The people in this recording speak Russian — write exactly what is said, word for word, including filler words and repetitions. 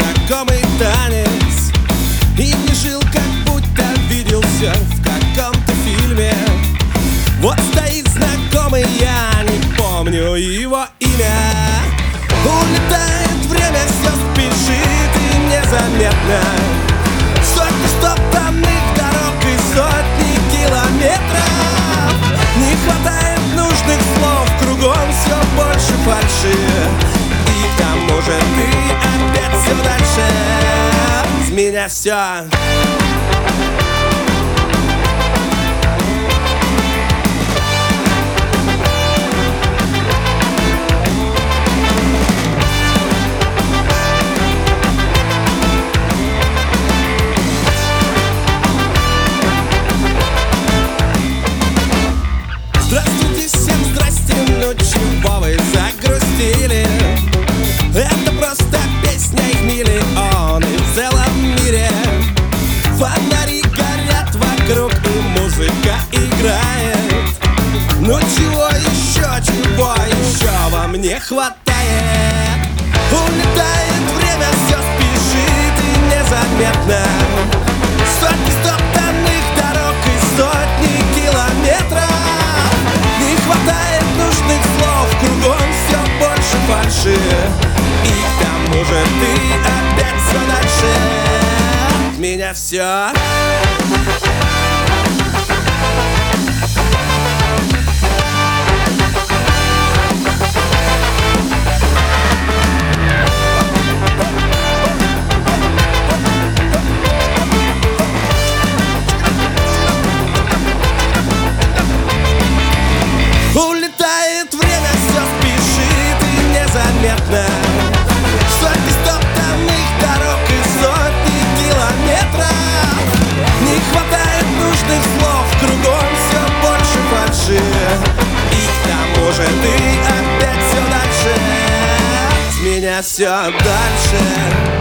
знакомый танец и не жил, как будто виделся в каком-то фильме. Вот стоит знакомый, я не помню его имя. Улетает время, все спешит и незаметно. Сотни стоптанных дорог и сотни километров. Не хватает нужных слов, кругом все больше фальши. И к тому же ты опять все дальше. С меня все. Здравствуйте всем, здрасте, ну чего вы загрустили? Это просто песня, их миллионы в целом мире. Фонари горят вокруг и музыка играет. Ну чего еще, чего еще вам не хватает? Улетает время, все спешит и незаметно. Сотни стоптанных дорог и сотни километров. Не хватает нужных слов, кругом все больше фальши. И к тому же ты опять все дальше. От меня все. Улетает время, все спешит и незаметно. Сотни стоптанных дорог и сотни километров. Не хватает нужных слов, кругом все больше фальши. И к тому же ты опять все дальше. С меня все дальше.